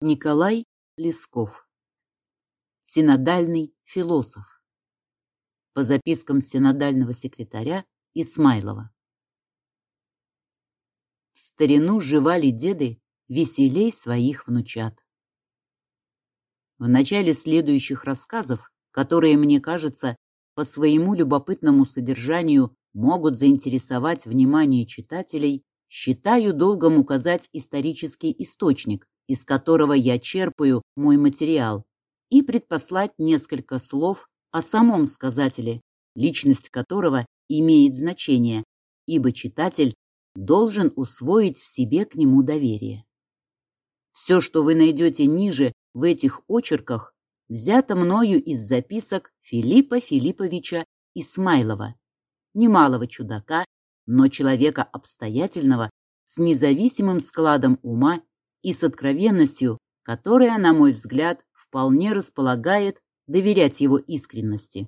Николай Лесков. Синодальный философ. По запискам синодального секретаря Исмайлова. В старину жевали деды веселей своих внучат. В начале следующих рассказов, которые, мне кажется, по своему любопытному содержанию могут заинтересовать внимание читателей, считаю долгом указать исторический источник, из которого я черпаю мой материал, и предпослать несколько слов о самом сказателе, личность которого имеет значение, ибо читатель должен усвоить в себе к нему доверие. Все, что вы найдете ниже в этих очерках, взято мною из записок Филиппа Филипповича Исмайлова, немалого чудака, но человека обстоятельного, с независимым складом ума и с откровенностью, которая, на мой взгляд, вполне располагает доверять его искренности.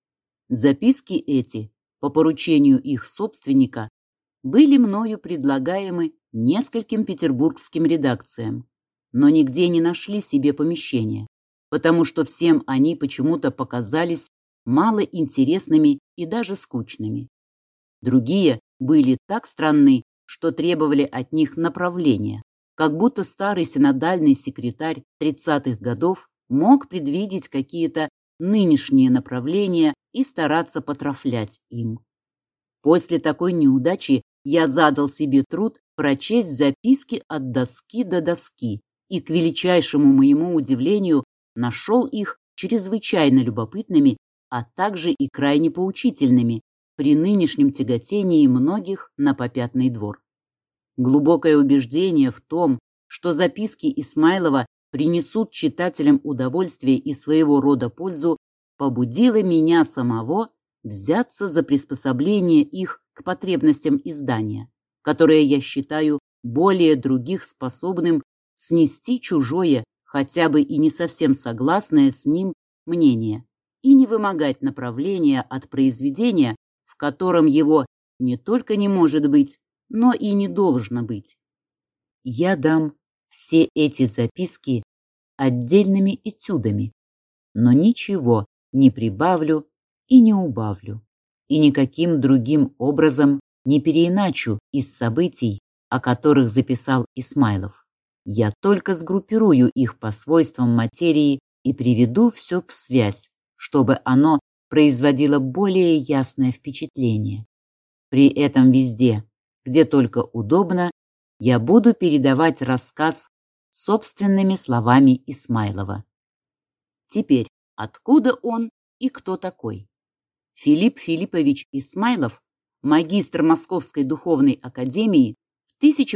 Записки эти, по поручению их собственника, были мною предлагаемы нескольким петербургским редакциям, но нигде не нашли себе помещения, потому что всем они почему-то показались малоинтересными и даже скучными. Другие были так странны, что требовали от них направления, как будто старый синодальный секретарь 30-х годов мог предвидеть какие-то нынешние направления и стараться потрафлять им. После такой неудачи я задал себе труд прочесть записки от доски до доски и, к величайшему моему удивлению, нашел их чрезвычайно любопытными, а также и крайне поучительными при нынешнем тяготении многих на попятный двор. Глубокое убеждение в том, что записки Исмайлова принесут читателям удовольствие и своего рода пользу, побудило меня самого взяться за приспособление их к потребностям издания, которое я считаю более других способным снести чужое, хотя бы и не совсем согласное с ним, мнение, и не вымогать направления от произведения, в котором его не только не может быть, но и не должно быть. Я дам все эти записки отдельными этюдами, но ничего не прибавлю и не убавлю, и никаким другим образом не переиначу из событий, о которых записал Исмайлов. Я только сгруппирую их по свойствам материи и приведу все в связь, чтобы оно производило более ясное впечатление. При этом везде, где только удобно, я буду передавать рассказ собственными словами Исмайлова. Теперь, откуда он и кто такой? Филипп Филиппович Исмайлов, магистр Московской духовной академии, в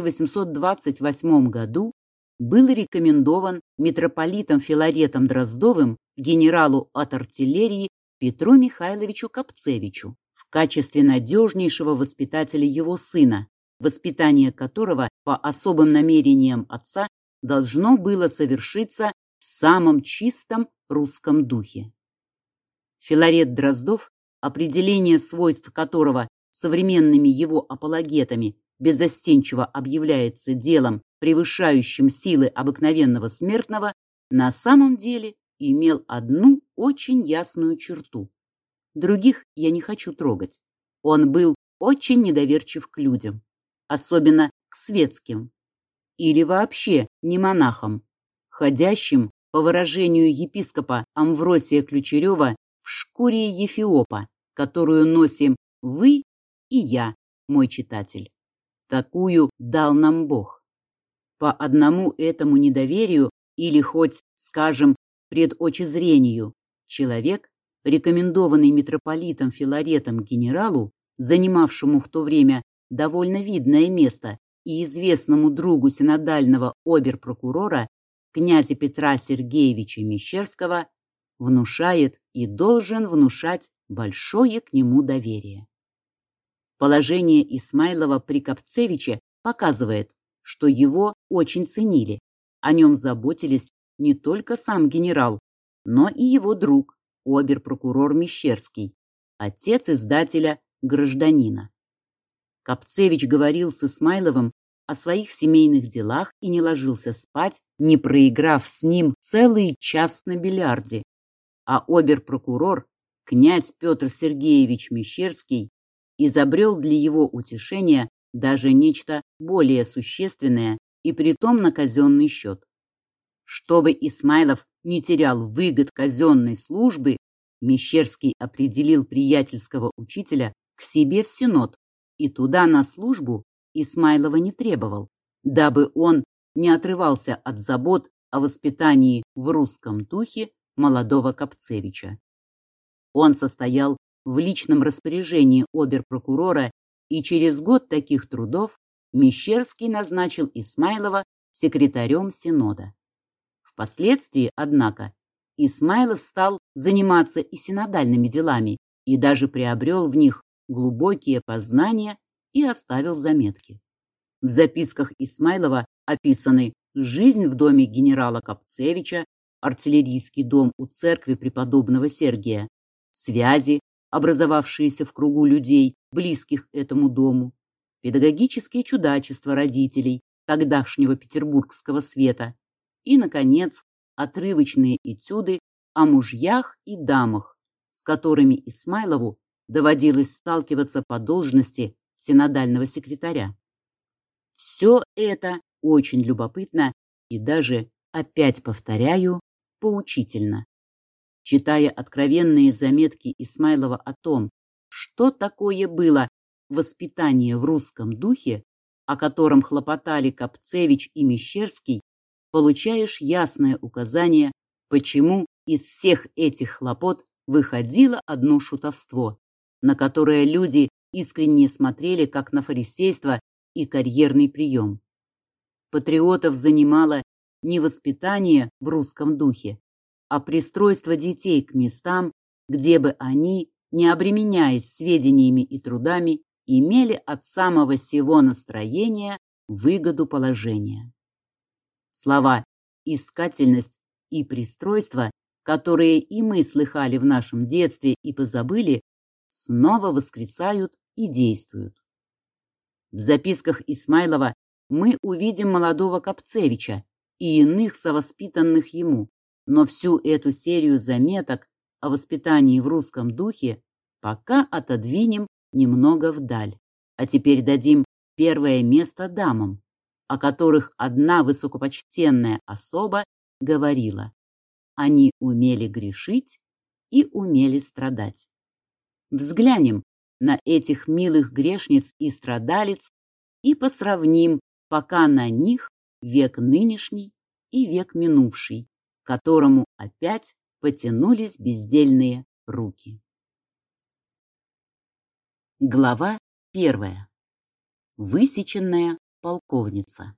1828 году был рекомендован митрополитом Филаретом Дроздовым генералу от артиллерии Петру Михайловичу Капцевичу в качестве надежнейшего воспитателя его сына, воспитание которого по особым намерениям отца должно было совершиться в самом чистом русском духе. Филарет Дроздов, определение свойств которого современными его апологетами беззастенчиво объявляется делом, превышающим силы обыкновенного смертного, на самом деле имел одну очень ясную черту. Других я не хочу трогать. Он был очень недоверчив к людям, особенно к светским, или вообще не монахам, ходящим, по выражению епископа Амвросия Ключерева, в шкуре Ефиопа, которую носим вы и я, мой читатель. Такую дал нам Бог. По одному этому недоверию или хоть, скажем, предочезрению, человек, рекомендованный митрополитом Филаретом генералу, занимавшему в то время довольно видное место, и известному другу синодального обер-прокурора, князя Петра Сергеевича Мещерского, внушает и должен внушать большое к нему доверие. Положение Исмайлова при Капцевиче показывает, что его очень ценили, о нем заботились не только сам генерал, но и его друг, обер-прокурор Мещерский, отец издателя «Гражданина». Капцевич говорил с Исмайловым о своих семейных делах и не ложился спать, не проиграв с ним целый час на бильярде. А обер-прокурор, князь Петр Сергеевич Мещерский, изобрел для его утешения даже нечто более существенное и притом на казенный счет. Чтобы Исмайлов не терял выгод казенной службы, Мещерский определил приятельского учителя к себе в Синод и туда на службу Исмайлова не требовал, дабы он не отрывался от забот о воспитании в русском духе молодого Капцевича. Он состоял в личном распоряжении обер-прокурора, и через год таких трудов Мещерский назначил Исмайлова секретарем Синода. Впоследствии, однако, Исмайлов стал заниматься и синодальными делами и даже приобрел в них глубокие познания и оставил заметки. В записках Исмайлова описаны жизнь в доме генерала Капцевича, артиллерийский дом у церкви преподобного Сергия, связи, образовавшиеся в кругу людей, близких этому дому, педагогические чудачества родителей тогдашнего петербургского света и, наконец, отрывочные этюды о мужьях и дамах, с которыми Исмайлову доводилось сталкиваться по должности синодального секретаря. Все это очень любопытно и даже, опять повторяю, поучительно. Читая откровенные заметки Исмайлова о том, что такое было воспитание в русском духе, о котором хлопотали Капцевич и Мещерский, получаешь ясное указание, почему из всех этих хлопот выходило одно шутовство, на которое люди искренне смотрели как на фарисейство и карьерный прием. Патриотов занимало не воспитание в русском духе, а пристройство детей к местам, где бы они, не обременяясь сведениями и трудами, имели от самого сего настроения выгоду положения. Слова «искательность» и «пристройство», которые и мы слыхали в нашем детстве и позабыли, снова воскресают и действуют. В записках Исмайлова мы увидим молодого Капцевича и иных совоспитанных ему, но всю эту серию заметок о воспитании в русском духе пока отодвинем немного вдаль, а теперь дадим первое место дамам, о которых одна высокопочтенная особа говорила: они умели грешить и умели страдать. Взглянем на этих милых грешниц и страдалиц и посравним пока на них век нынешний и век минувший, к которому опять потянулись бездельные руки. Глава 1. Высеченная полковница.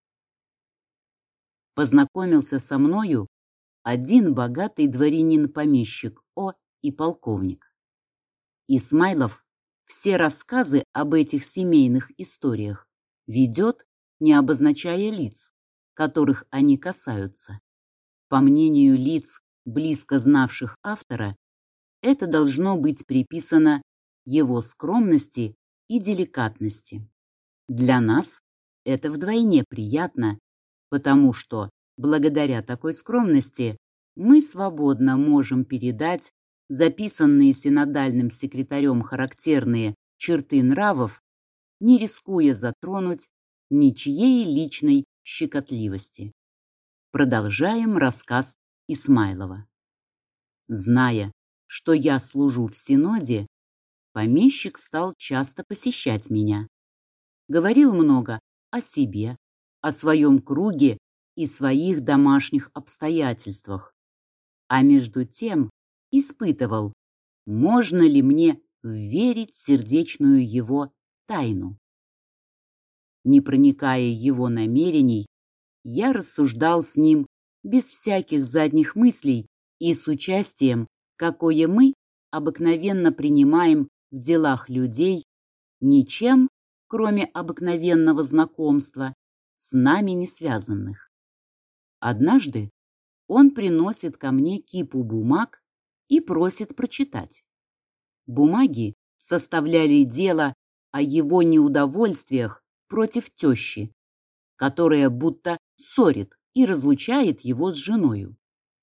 Познакомился со мною один богатый дворянин-помещик О. и полковник. Исмайлов все рассказы об этих семейных историях ведет, не обозначая лиц, которых они касаются. По мнению лиц, близко знавших автора, это должно быть приписано его скромности и деликатности. Для нас это вдвойне приятно, потому что, благодаря такой скромности, мы свободно можем передать записанные синодальным секретарем характерные черты нравов, не рискуя затронуть ничьей личной щекотливости. Продолжаем рассказ Исмайлова. Зная, что я служу в Синоде, помещик стал часто посещать меня. Говорил много о себе, о своем круге и своих домашних обстоятельствах, а между тем испытывал, можно ли мне верить сердечную его тайну. Не проникая его намерений, я рассуждал с ним без всяких задних мыслей и с участием, какое мы обыкновенно принимаем в делах людей, ничем, кроме обыкновенного знакомства, с нами не связанных. Однажды он приносит ко мне кипу бумаг и просит прочитать. Бумаги составляли дело о его неудовольствиях, против тещи, которая будто ссорит и разлучает его с женою.